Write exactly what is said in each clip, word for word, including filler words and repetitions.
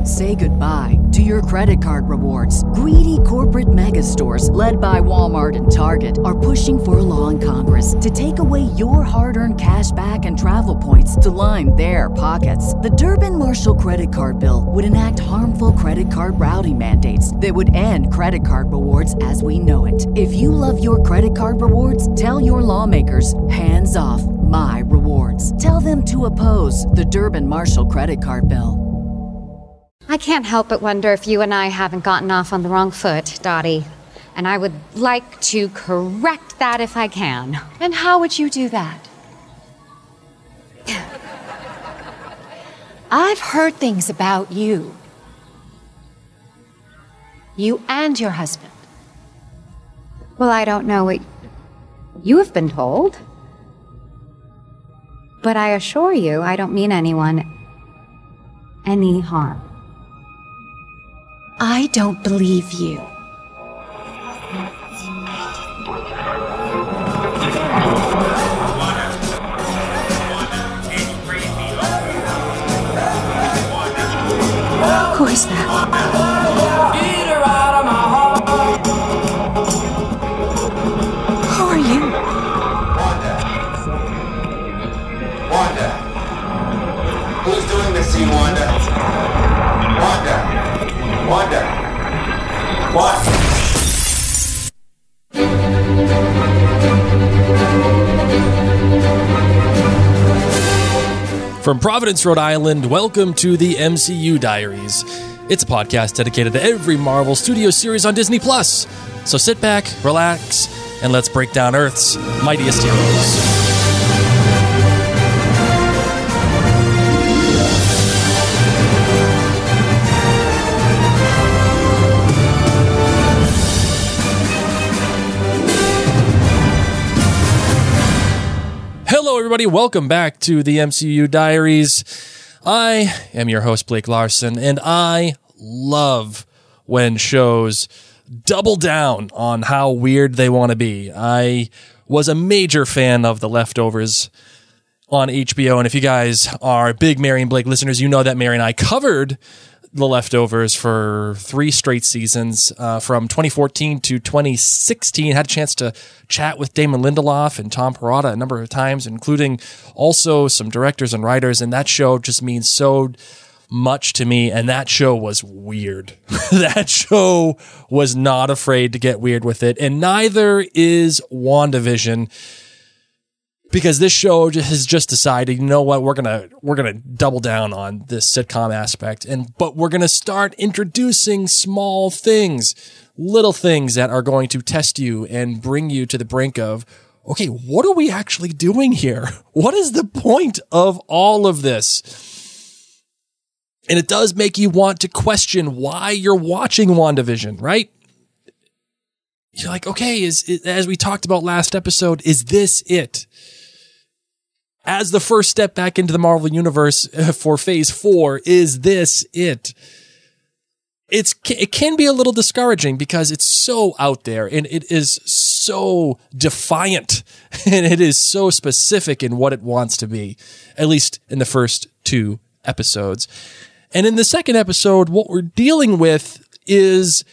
Say goodbye to your credit card rewards. Greedy corporate mega stores, led by Walmart and Target, are pushing for a law in Congress to take away your hard-earned cash back and travel points to line their pockets. The Durbin-Marshall credit card bill would enact harmful credit card routing mandates that would end credit card rewards as we know it. If you love your credit card rewards, tell your lawmakers, hands off my rewards. Tell them to oppose the Durbin-Marshall credit card bill. I can't help but wonder if you and I haven't gotten off on the wrong foot, Dottie. And I would like to correct that if I can. And how would you do that? I've heard things about you. You and your husband. Well, I don't know what you have been told. But I assure you, I don't mean anyone any harm. I don't believe you. Who is that? Who are you? Wanda. Wanda. Who's doing this to you, Wanda? Wanda. Wanda. What? From Providence, Rhode Island, welcome to the M C U Diaries. It's a podcast dedicated to every Marvel Studios series on Disney Plus. So sit back, relax, and let's break down Earth's mightiest heroes. Hello, everybody. Welcome back to the M C U Diaries. I am your host, Blake Larson, and I love when shows double down on how weird they want to be. I was a major fan of The Leftovers on H B O, and if you guys are big Mary and Blake listeners, you know that Mary and I covered The Leftovers for three straight seasons, uh, from twenty fourteen to twenty sixteen. Had a chance to chat with Damon Lindelof and Tom Perrotta a number of times, including also some directors and writers, and that show just means so much to me, and that show was weird. That show was not afraid to get weird with it, and neither is WandaVision. Because this show has just decided, you know what, we're gonna we're gonna double down on this sitcom aspect, and but we're gonna start introducing small things, little things that are going to test you and bring you to the brink of, okay, what are we actually doing here? What is the point of all of this? And it does make you want to question why you're watching WandaVision, right? You're like, okay, is, is as we talked about last episode, is this it? As the first step back into the Marvel Universe for Phase four, is this it? It's it can be a little discouraging because it's so out there and it is so defiant and it is so specific in what it wants to be, at least in the first two episodes. And in the second episode, what we're dealing with is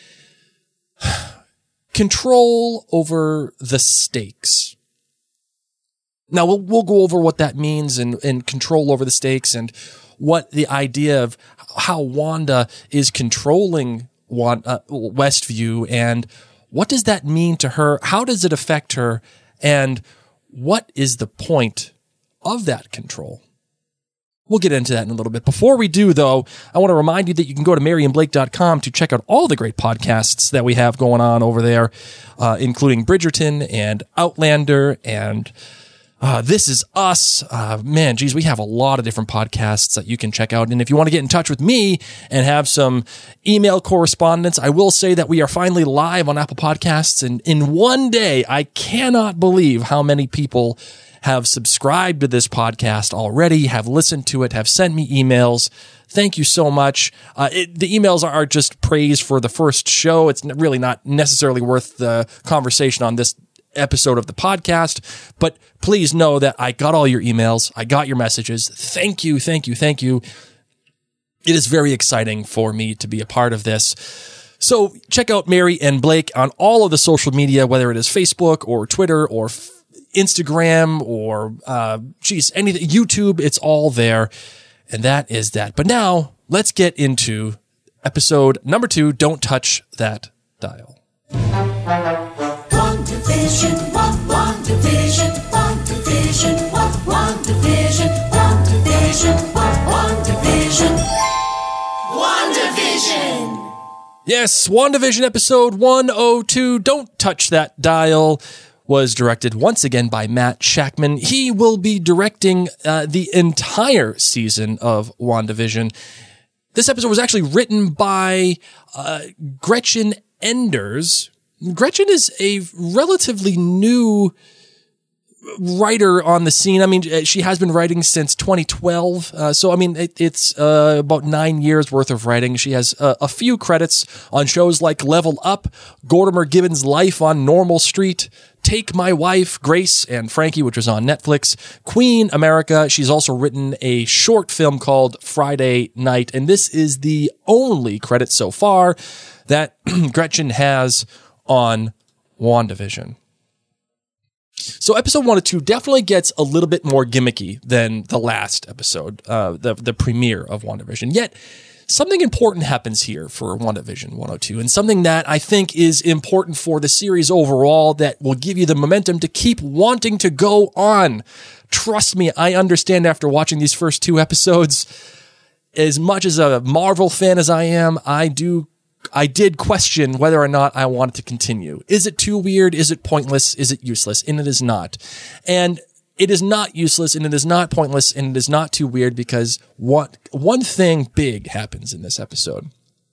control over the stakes. Now, we'll, we'll go over what that means and, and control over the stakes and what the idea of how Wanda is controlling Wanda, uh, Westview and what does that mean to her? How does it affect her? And what is the point of that control? We'll get into that in a little bit. Before we do, though, I want to remind you that you can go to mary and blake dot com to check out all the great podcasts that we have going on over there, uh, including Bridgerton and Outlander and Uh, This Is Us. Uh, man, geez, we have a lot of different podcasts that you can check out. And if you want to get in touch with me and have some email correspondence, I will say that we are finally live on Apple Podcasts. And in one day, I cannot believe how many people have subscribed to this podcast already, have listened to it, have sent me emails. Thank you so much. Uh, it, the emails are just praise for the first show. It's really not necessarily worth the conversation on this episode of the podcast, but please know that I got all your emails. I got your messages. Thank you, thank you, thank you. it is very exciting for me to be a part of this. So check out Mary and Blake on all of the social media, whether it is Facebook or Twitter or f- Instagram or, uh, geez, anything, YouTube, it's all there. And that is that. But now let's get into episode number two. Don't touch that dial. One division, one, one division, one division, one, one division, one division, one, one division, one division. Yes, WandaVision episode one oh two, Don't Touch That Dial, was directed once again by Matt Shakman. He will be directing uh, the entire season of WandaVision. This episode was actually written by uh, Gretchen Enders. Gretchen is a relatively new writer on the scene. I mean, she has been writing since twenty twelve. Uh, so, I mean, it, it's uh, about nine years worth of writing. She has uh, a few credits on shows like Level Up, Gordimer Gibbons' Life on Normal Street, Take My Wife, Grace and Frankie, which was on Netflix, Queen America. She's also written a short film called Friday Night. And this is the only credit so far that Gretchen has on WandaVision. So episode one or two definitely gets a little bit more gimmicky than the last episode, uh, the, the premiere of WandaVision. Yet, something important happens here for WandaVision one oh two, and something that I think is important for the series overall that will give you the momentum to keep wanting to go on. Trust me, I understand after watching these first two episodes, as much as a Marvel fan as I am, I do I did question whether or not I wanted to continue. Is it too weird? Is it pointless? Is it useless? And it is not. And it is not useless, and it is not pointless, and it is not too weird because what, one thing big happens in this episode.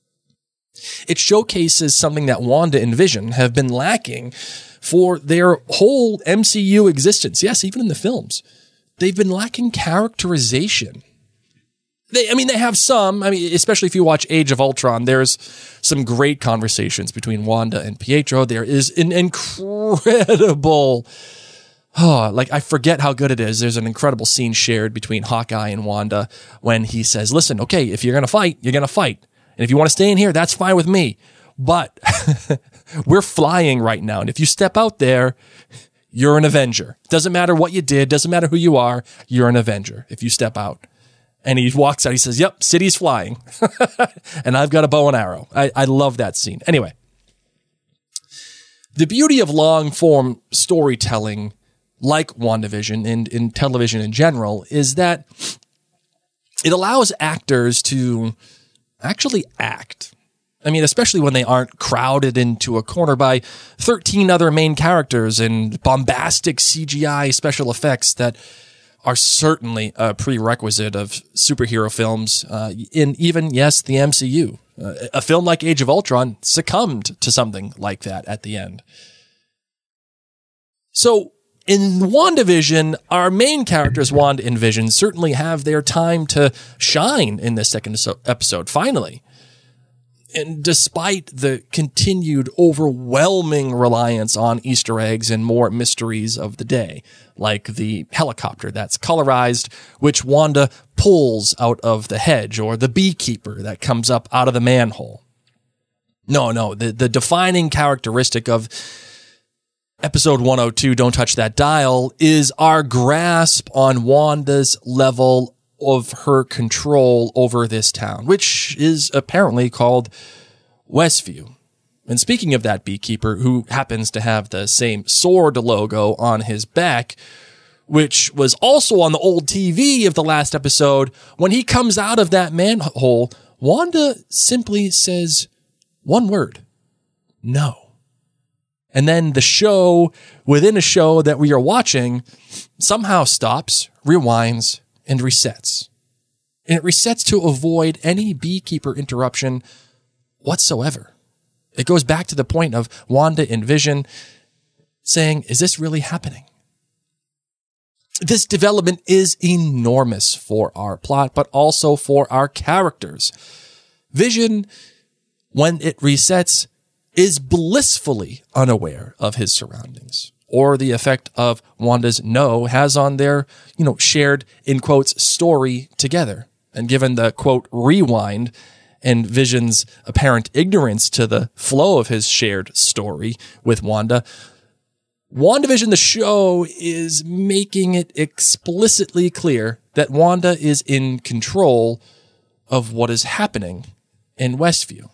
It showcases something that Wanda and Vision have been lacking for their whole M C U existence. Yes, even in the films. They've been lacking characterization. They, I mean, they have some, I mean, especially if you watch Age of Ultron, there's some great conversations between Wanda and Pietro. There is an incredible, oh, like, I forget how good it is. There's an incredible scene shared between Hawkeye and Wanda when he says, listen, okay, if you're going to fight, you're going to fight. And if you want to stay in here, that's fine with me. But we're flying right now. And if you step out there, you're an Avenger. Doesn't matter what you did. Doesn't matter who you are. You're an Avenger if you step out. And he walks out. He says, yep, city's flying. And I've got a bow and arrow. I, I love that scene. Anyway, the beauty of long-form storytelling like WandaVision and in television in general is that it allows actors to actually act. I mean, especially when they aren't crowded into a corner by thirteen other main characters and bombastic C G I special effects that are certainly a prerequisite of superhero films, uh, in even, yes, the M C U. Uh, a film like Age of Ultron succumbed to something like that at the end. So, in WandaVision, our main characters, Wanda and Vision, certainly have their time to shine in this second episode, finally. And despite the continued overwhelming reliance on Easter eggs and more mysteries of the day, like the helicopter that's colorized, which Wanda pulls out of the hedge, or the beekeeper that comes up out of the manhole. No, no, the, the defining characteristic of episode one oh two, Don't Touch That Dial, is our grasp on Wanda's level of her control over this town, which is apparently called Westview. And speaking of that beekeeper, who happens to have the same sword logo on his back, which was also on the old T V of the last episode, when he comes out of that manhole, Wanda simply says one word: no. And then the show within a show that we are watching somehow stops, rewinds, and resets. And it resets to avoid any beekeeper interruption whatsoever. It goes back to the point of Wanda and Vision saying, is this really happening? This development is enormous for our plot, but also for our characters. Vision, when it resets, is blissfully unaware of his surroundings, or the effect of Wanda's no has on their, you know, shared, in quotes, story together. And given the, quote, rewind and Vision's apparent ignorance to the flow of his shared story with Wanda, WandaVision, the show, is making it explicitly clear that Wanda is in control of what is happening in Westview.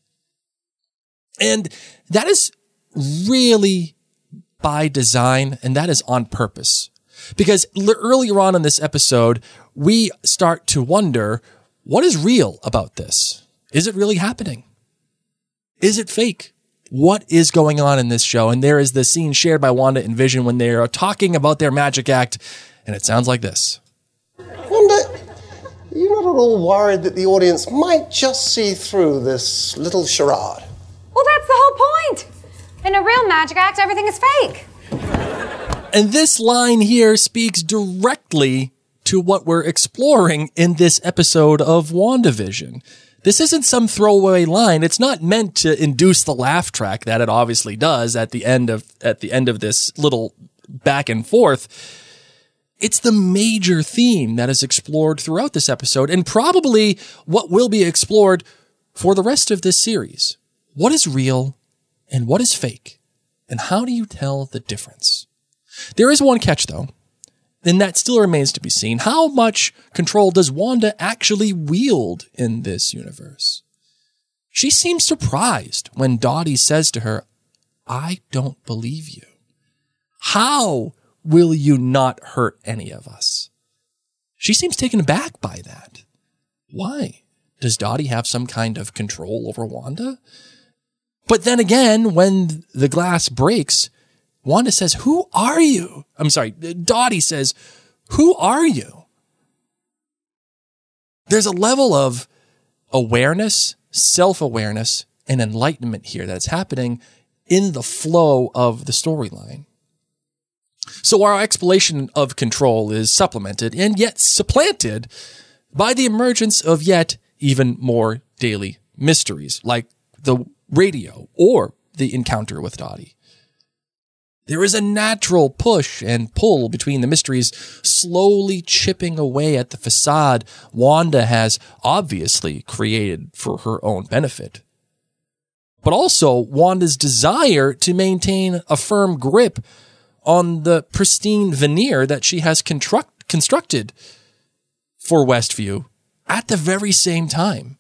And that is really by design, and that is on purpose. Because l- earlier on in this episode, we start to wonder, what is real about this? Is it really happening? Is it fake? What is going on in this show? And there is the scene shared by Wanda and Vision when they are talking about their magic act, and it sounds like this. Wanda, you're not at all worried that the audience might just see through this little charade? Well, that's the whole point. In a real magic act, everything is fake. And this line here speaks directly to what we're exploring in this episode of WandaVision. This isn't some throwaway line. It's not meant to induce the laugh track that it obviously does at the end of at the end of this little back and forth. It's the major theme that is explored throughout this episode, and probably what will be explored for the rest of this series. What is real and what is fake? And how do you tell the difference? There is one catch, though, and that still remains to be seen. How much control does Wanda actually wield in this universe? She seems surprised when Dottie says to her, I don't believe you. How will you not hurt any of us? She seems taken aback by that. Why? Does Dottie have some kind of control over Wanda? But then again, when the glass breaks, Wanda says, who are you? I'm sorry, Dottie says, who are you? There's a level of awareness, self-awareness, and enlightenment here that's happening in the flow of the storyline. So our explanation of control is supplemented and yet supplanted by the emergence of yet even more daily mysteries, like the radio or the encounter with Dottie. There is a natural push and pull between the mysteries, slowly chipping away at the facade Wanda has obviously created for her own benefit. But also Wanda's desire to maintain a firm grip on the pristine veneer that she has construct- constructed for Westview at the very same time.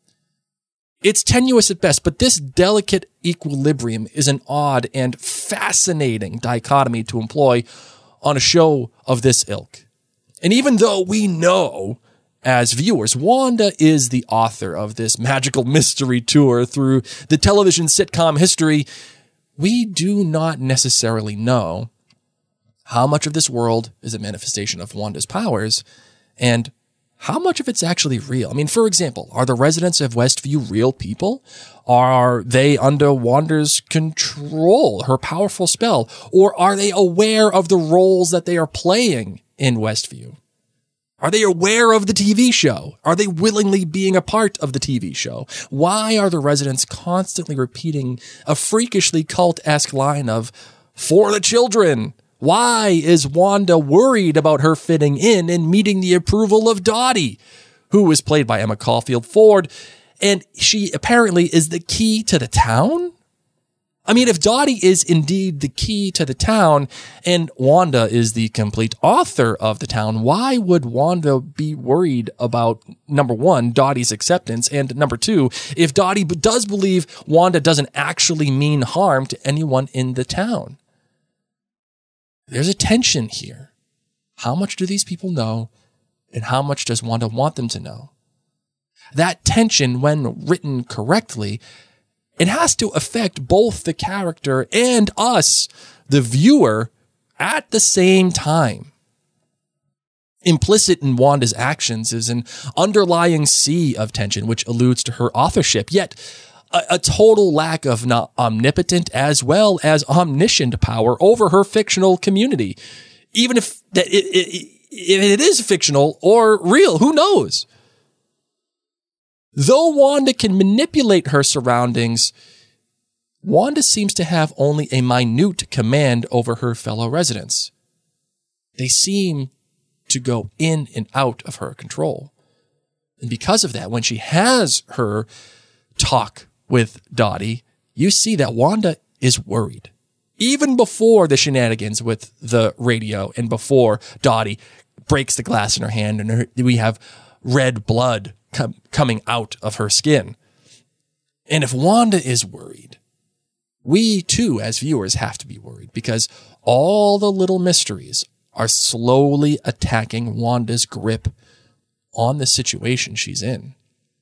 It's tenuous at best, but this delicate equilibrium is an odd and fascinating dichotomy to employ on a show of this ilk. And even though we know, as viewers, Wanda is the author of this magical mystery tour through the television sitcom history, we do not necessarily know how much of this world is a manifestation of Wanda's powers and how much of it's actually real. I mean, for example, are the residents of Westview real people? Are they under Wanda's control, her powerful spell? Or are they aware of the roles that they are playing in Westview? Are they aware of the T V show? Are they willingly being a part of the T V show? Why are the residents constantly repeating a freakishly cult-esque line of, for the children? Why is Wanda worried about her fitting in and meeting the approval of Dottie, who is played by Emma Caulfield Ford, and she apparently is the key to the town? I mean, if Dottie is indeed the key to the town and Wanda is the complete author of the town, why would Wanda be worried about, number one, Dottie's acceptance, and number two, if Dottie does believe Wanda doesn't actually mean harm to anyone in the town? There's a tension here. How much do these people know, and how much does Wanda want them to know? That tension, when written correctly, it has to affect both the character and us, the viewer, at the same time. Implicit in Wanda's actions is an underlying sea of tension, which alludes to her authorship, yet a, a total lack of not omnipotent as well as omniscient power over her fictional community. Even if that it, it, if it is fictional or real, who knows? Though Wanda can manipulate her surroundings, Wanda seems to have only a minute command over her fellow residents. They seem to go in and out of her control. And because of that, when she has her talk with Dottie, you see that Wanda is worried. Even before the shenanigans with the radio and before Dottie breaks the glass in her hand and her, we have red blood com- coming out of her skin. And if Wanda is worried, we too, as viewers, have to be worried because all the little mysteries are slowly attacking Wanda's grip on the situation she's in.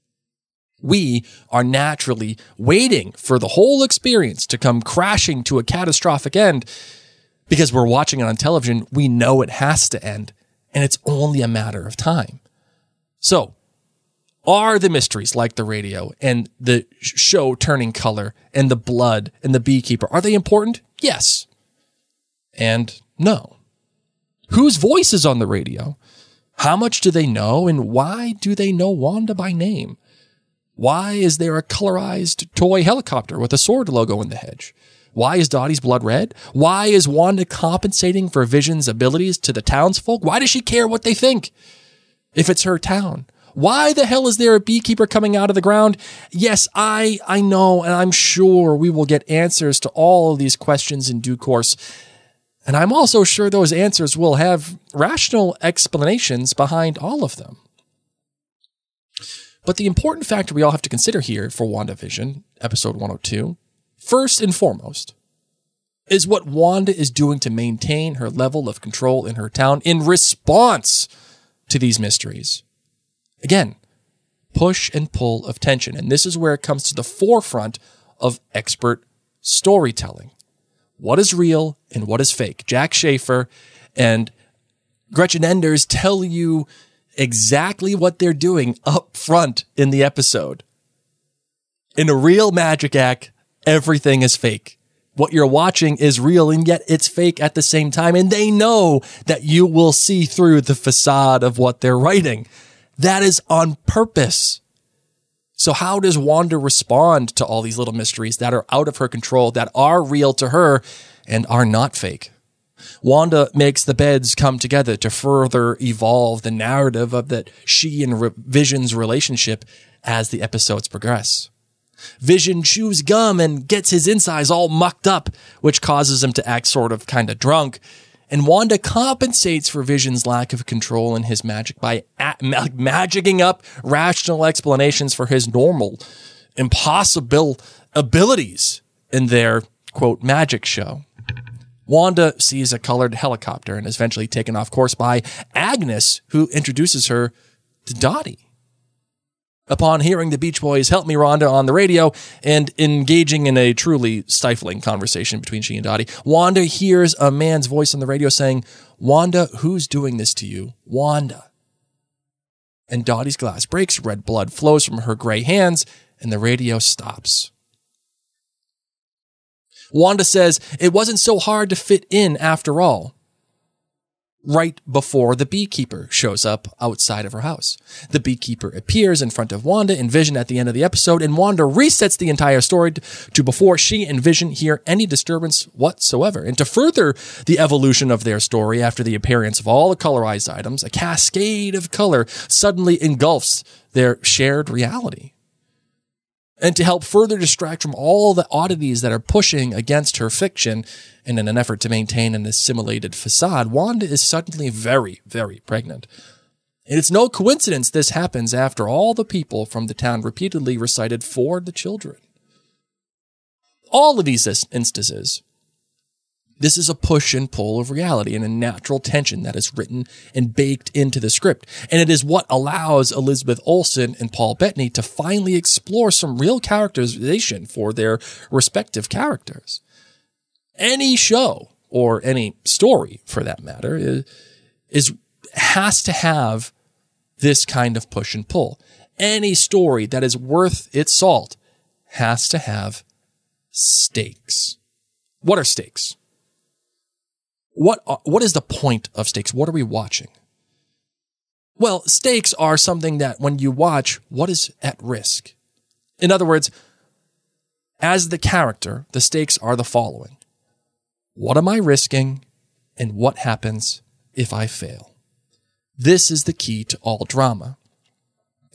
We are naturally waiting for the whole experience to come crashing to a catastrophic end because we're watching it on television. We know it has to end, and it's only a matter of time. So, are the mysteries like the radio and the show turning color and the blood and the beekeeper, are they important? Yes. And no. Whose voice is on the radio? How much do they know, and why do they know Wanda by name? Why is there a colorized toy helicopter with a sword logo in the hedge? Why is Dottie's blood red? Why is Wanda compensating for Vision's abilities to the townsfolk? Why does she care what they think if it's her town? Why the hell is there a beekeeper coming out of the ground? Yes, I I know, and I'm sure we will get answers to all of these questions in due course. And I'm also sure those answers will have rational explanations behind all of them. But the important factor we all have to consider here for WandaVision, episode one oh two, first and foremost, is what Wanda is doing to maintain her level of control in her town in response to these mysteries. Again, push and pull of tension. And this is where it comes to the forefront of expert storytelling. What is real and what is fake? Jack Schaefer and Gretchen Enders tell you exactly what they're doing up front in the episode. In a real magic act, everything is fake. What you're watching is real, and yet it's fake at the same time. And they know that you will see through the facade of what they're writing. That is on purpose. So how does Wanda respond to all these little mysteries that are out of her control, that are real to her and are not fake? Wanda makes the beds come together to further evolve the narrative of that she and Re- Vision's relationship as the episodes progress. Vision chews gum and gets his insides all mucked up, which causes him to act sort of kind of drunk. And Wanda compensates for Vision's lack of control in his magic by a- ma- magicking up rational explanations for his normal, impossible abilities in their, quote, magic show. Wanda sees a colored helicopter and is eventually taken off course by Agnes, who introduces her to Dottie. Upon hearing the Beach Boys' Help Me Rhonda on the radio and engaging in a truly stifling conversation between she and Dottie, Wanda hears a man's voice on the radio saying, "Wanda, who's doing this to you? Wanda." And Dottie's glass breaks, red blood flows from her gray hands, and the radio stops. Wanda says it wasn't so hard to fit in after all. Right before the beekeeper shows up outside of her house. The beekeeper appears in front of Wanda and Vision at the end of the episode, and Wanda resets the entire story to before she and Vision hear any disturbance whatsoever. And to further the evolution of their story after the appearance of all the colorized items, a cascade of color suddenly engulfs their shared reality. And to help further distract from all the oddities that are pushing against her fiction, and in an effort to maintain an assimilated facade, Wanda is suddenly very, very pregnant. And it's no coincidence this happens after all the people from the town repeatedly recited for the children. All of these instances, this is a push and pull of reality and a natural tension that is written and baked into the script. And it is what allows Elizabeth Olsen and Paul Bettany to finally explore some real characterization for their respective characters. Any show, or any story for that matter, is, is has to have this kind of push and pull. Any story that is worth its salt has to have stakes. What are stakes? What what is the point of stakes? What are we watching? Well, stakes are something that when you watch, what is at risk? In other words, as the character, the stakes are the following. What am I risking, and what happens if I fail? This is the key to all drama.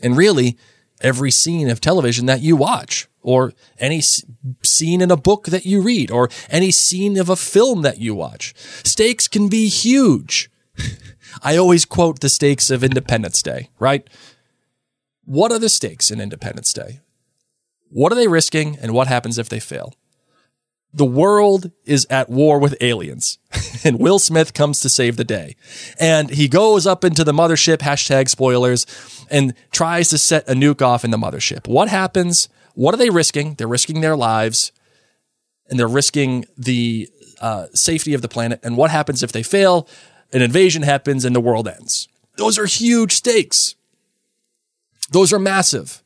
And really, every scene of television that you watch, or any s- scene in a book that you read, or any scene of a film that you watch, stakes can be huge. I always quote the stakes of Independence Day, right? What are the stakes in Independence Day? What are they risking, and what happens if they fail? The world is at war with aliens, and Will Smith comes to save the day. And he goes up into the mothership, hashtag spoilers, and tries to set a nuke off in the mothership. What happens? What are they risking? They're risking their lives, and they're risking the uh, safety of the planet. And what happens if they fail? An invasion happens and the world ends. Those are huge stakes. Those are massive.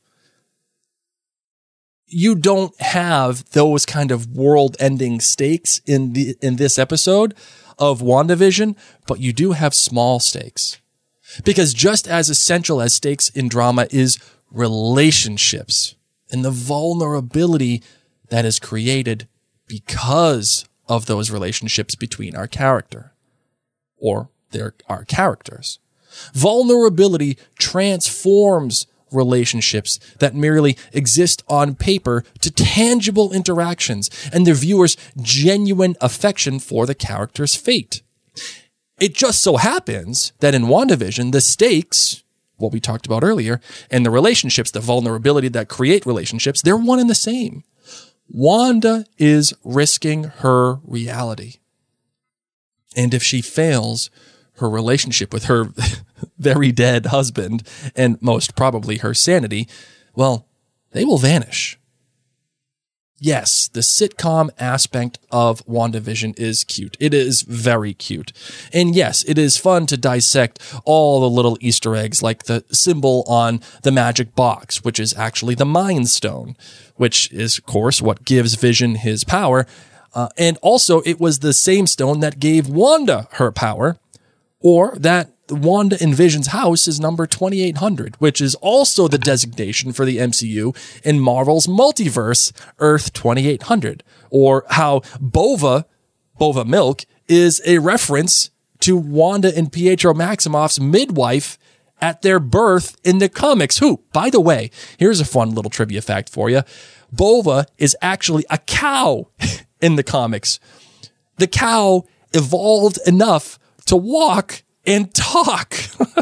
You don't have those kind of world-ending stakes in the in this episode of WandaVision, but you do have small stakes. Because just as essential as stakes in drama is relationships and the vulnerability that is created because of those relationships between our character or their our characters. Vulnerability transforms relationships that merely exist on paper to tangible interactions and the viewer's genuine affection for the character's fate. It just so happens that in WandaVision, the stakes, what we talked about earlier, and the relationships, the vulnerability that create relationships, they're one and the same. Wanda is risking her reality. And if she fails her relationship with her very dead husband, and most probably her sanity, well, they will vanish. Yes, the sitcom aspect of WandaVision is cute. It is very cute. And yes, it is fun to dissect all the little Easter eggs, like the symbol on the magic box, which is actually the Mind Stone, which is, of course, what gives Vision his power. Uh, and also, it was the same stone that gave Wanda her power, or that Wanda in Vision's house is number twenty-eight hundred, which is also the designation for the M C U in Marvel's multiverse, Earth twenty-eight hundred, or how Bova, Bova Milk, is a reference to Wanda and Pietro Maximoff's midwife at their birth in the comics. Who, by the way, here's a fun little trivia fact for you. Bova is actually a cow in the comics. The cow evolved enough to walk and talk.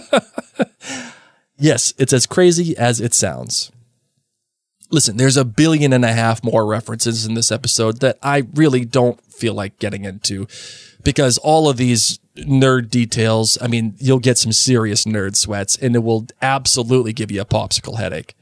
Yes, it's as crazy as it sounds. Listen, there's a billion and a half more references in this episode that I really don't feel like getting into, because all of these nerd details, I mean, you'll get some serious nerd sweats, and it will absolutely give you a popsicle headache.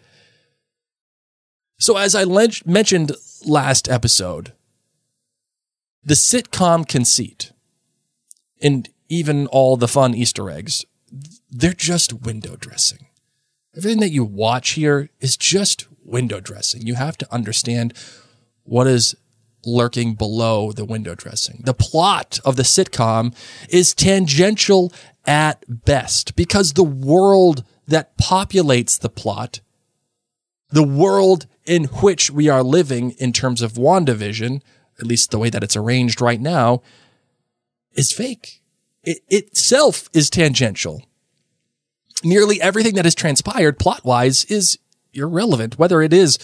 So as I le- mentioned last episode, the sitcom conceit, and even all the fun Easter eggs, they're just window dressing. Everything that you watch here is just window dressing. You have to understand what is lurking below the window dressing. The plot of the sitcom is tangential at best, because the world that populates the plot, the world in which we are living in terms of WandaVision, at least the way that it's arranged right now, is fake. It itself is tangential. Nearly everything that has transpired plot-wise is irrelevant, whether it is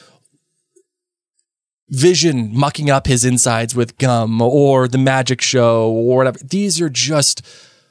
Vision mucking up his insides with gum or the magic show or whatever. These are just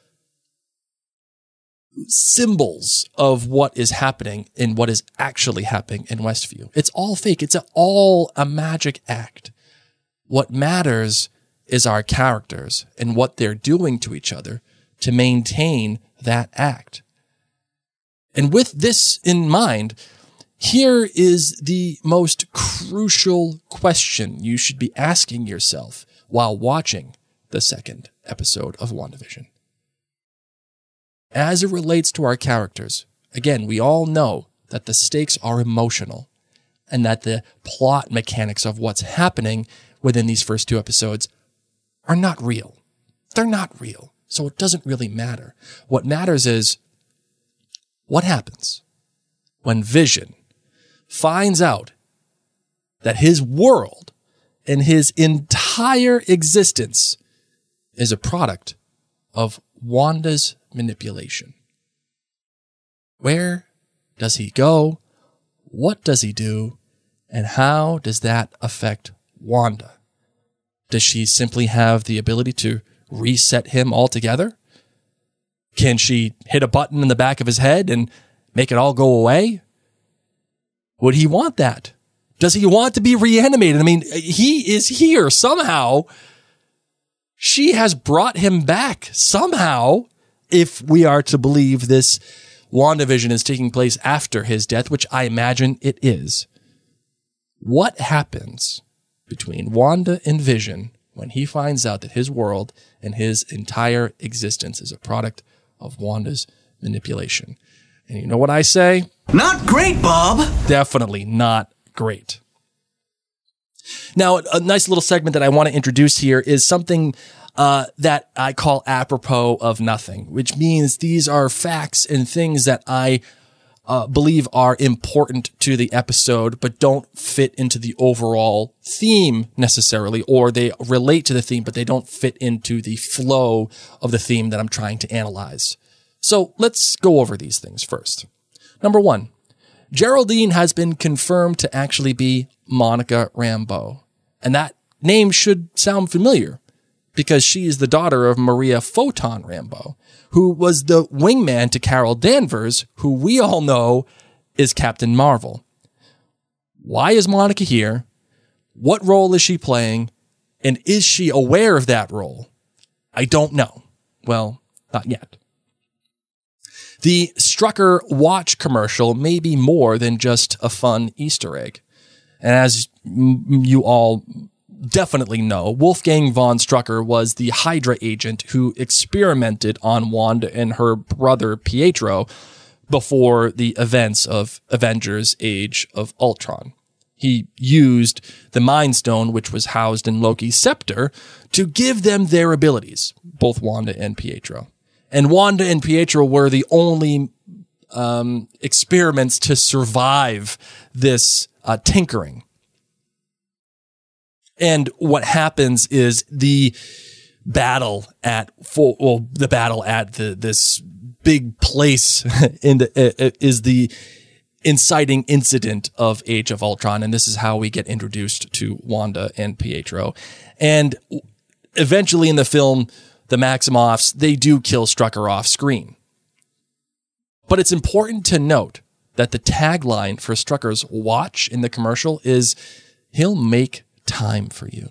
symbols of what is happening and what is actually happening in Westview. It's all fake. It's all a magic act. What matters is our characters and what they're doing to each other to maintain that act. And with this in mind, here is the most crucial question you should be asking yourself while watching the second episode of WandaVision. As it relates to our characters, again, we all know that the stakes are emotional and that the plot mechanics of what's happening within these first two episodes are not real. They're not real. So it doesn't really matter. What matters is what happens when Vision finds out that his world and his entire existence is a product of Wanda's manipulation. Where does he go? What does he do? And how does that affect Wanda? Does she simply have the ability to reset him altogether? Can she hit a button in the back of his head and make it all go away? Would he want that? Does he want to be reanimated? I mean, he is here somehow. She has brought him back somehow, if we are to believe this WandaVision is taking place after his death, which I imagine it is. What happens between Wanda and Vision when he finds out that his world and his entire existence is a product of Wanda's manipulation? And you know what I say? Not great, Bob. Definitely not great. Now, a nice little segment that I want to introduce here is something uh, that I call apropos of nothing, which means these are facts and things that I uh, believe are important to the episode, but don't fit into the overall theme necessarily, or they relate to the theme, but they don't fit into the flow of the theme that I'm trying to analyze. So let's go over these things first. Number one, Geraldine has been confirmed to actually be Monica Rambeau. And that name should sound familiar because she is the daughter of Maria Photon Rambeau, who was the wingman to Carol Danvers, who we all know is Captain Marvel. Why is Monica here? What role is she playing? And is she aware of that role? I don't know. Well, not yet. The Strucker watch commercial may be more than just a fun Easter egg. And as you all definitely know, Wolfgang von Strucker was the Hydra agent who experimented on Wanda and her brother Pietro before the events of Avengers Age of Ultron. He used the Mind Stone, which was housed in Loki's scepter, to give them their abilities, both Wanda and Pietro. And Wanda and Pietro were the only um, experiments to survive this uh, tinkering. And what happens is the battle at full, well, the battle at the this big place in the uh, is the inciting incident of Age of Ultron, and this is how we get introduced to Wanda and Pietro. And eventually, in the film, the Maximoffs, they do kill Strucker off screen. But it's important to note that the tagline for Strucker's watch in the commercial is, "He'll make time for you."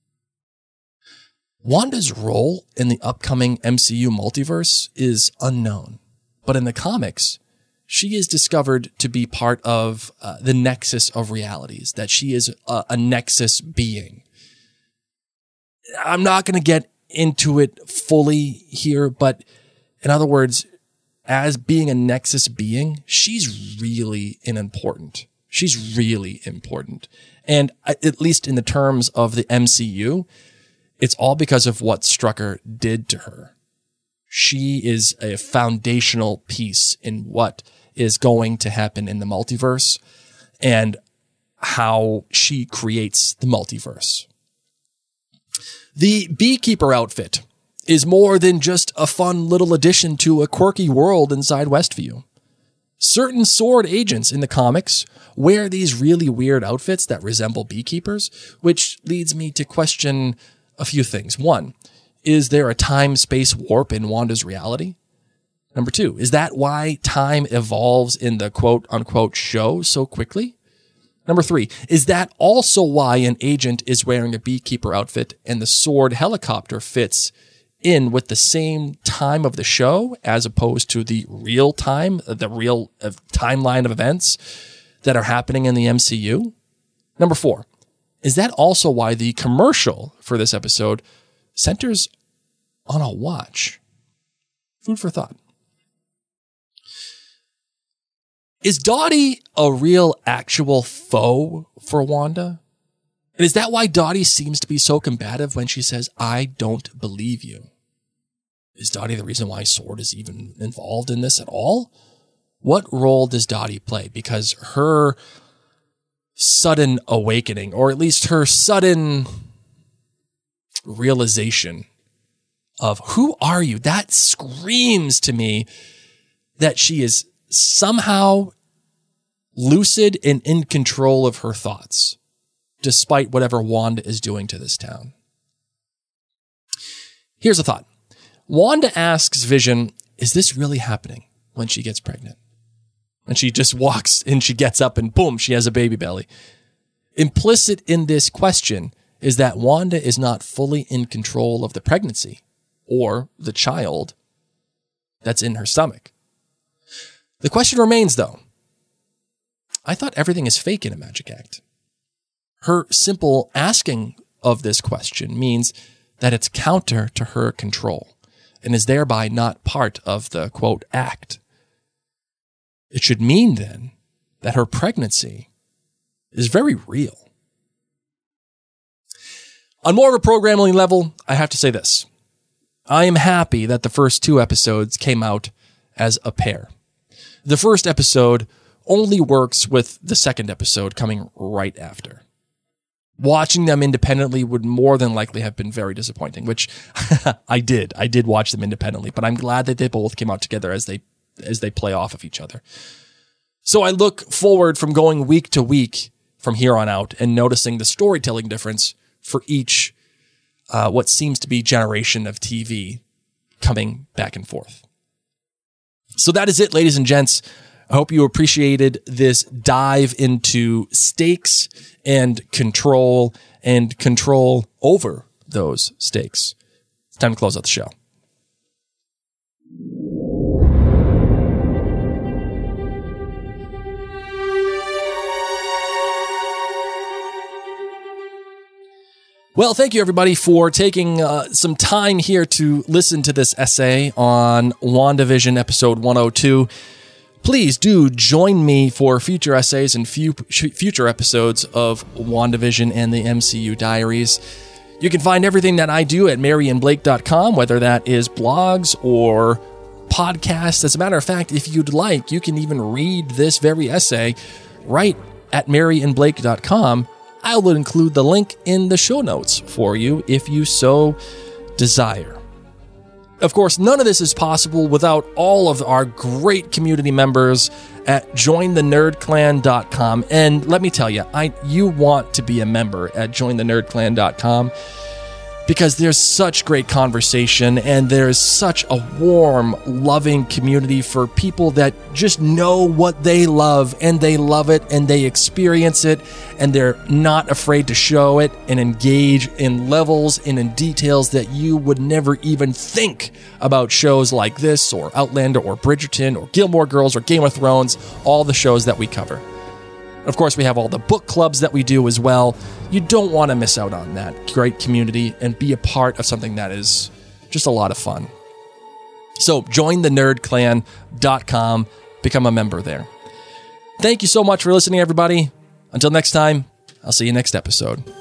Wanda's role in the upcoming M C U multiverse is unknown, but in the comics, she is discovered to be part of uh, the nexus of realities, that she is a, a nexus being. I'm not going to get into it fully here, but in other words, as being a nexus being, she's really an important. She's really important. And at least in the terms of the M C U, it's all because of what Strucker did to her. She is a foundational piece in what is going to happen in the multiverse and how she creates the multiverse. The Beekeeper outfit is more than just a fun little addition to a quirky world inside Westview. Certain sword agents in the comics wear these really weird outfits that resemble beekeepers, which leads me to question a few things. One, is there a time-space warp in Wanda's reality? Number two, is that why time evolves in the quote-unquote show so quickly? Number three, is that also why an agent is wearing a beekeeper outfit and the sword helicopter fits in with the same time of the show as opposed to the real time, the real uh, timeline of events that are happening in the M C U? Number four, is that also why the commercial for this episode centers on a watch? Food for thought. Is Dottie a real actual foe for Wanda? And is that why Dottie seems to be so combative when she says, "I don't believe you"? Is Dottie the reason why Sword is even involved in this at all? What role does Dottie play? Because her sudden awakening, or at least her sudden realization of who are you, that screams to me that she is somehow lucid and in control of her thoughts, despite whatever Wanda is doing to this town. Here's a thought. Wanda asks Vision, is this really happening when she gets pregnant? And she just walks and she gets up and boom, she has a baby belly. Implicit in this question is that Wanda is not fully in control of the pregnancy or the child that's in her stomach. The question remains, though. I thought everything is fake in a magic act. Her simple asking of this question means that it's counter to her control and is thereby not part of the, quote, act. It should mean, then, that her pregnancy is very real. On more of a programming level, I have to say this. I am happy that the first two episodes came out as a pair. The first episode only works with the second episode coming right after. Watching them independently would more than likely have been very disappointing, which I did. I did watch them independently, but I'm glad that they both came out together as they as they play off of each other. So I look forward from going week to week from here on out and noticing the storytelling difference for each, uh, what seems to be generation of T V coming back and forth. So that is it, ladies and gents. I hope you appreciated this dive into stakes and control and control over those stakes. It's time to close out the show. Well, thank you, everybody, for taking uh, some time here to listen to this essay on WandaVision episode one oh two. Please do join me for future essays and few, future episodes of WandaVision and the M C U Diaries. You can find everything that I do at mary and blake dot com, whether that is blogs or podcasts. As a matter of fact, if you'd like, you can even read this very essay right at mary and blake dot com. I will include the link in the show notes for you if you so desire. Of course, none of this is possible without all of our great community members at join the nerd clan dot com. And let me tell you, I you want to be a member at join the nerd clan dot com because there's such great conversation and there's such a warm, loving community for people that just know what they love and they love it and they experience it and they're not afraid to show it and engage in levels and in details that you would never even think about shows like this or Outlander or Bridgerton or Gilmore Girls or Game of Thrones, all the shows that we cover. Of course, we have all the book clubs that we do as well. You don't want to miss out on that great community and be a part of something that is just a lot of fun. So join the nerd clan dot com, become a member there. Thank you so much for listening, everybody. Until next time, I'll see you next episode.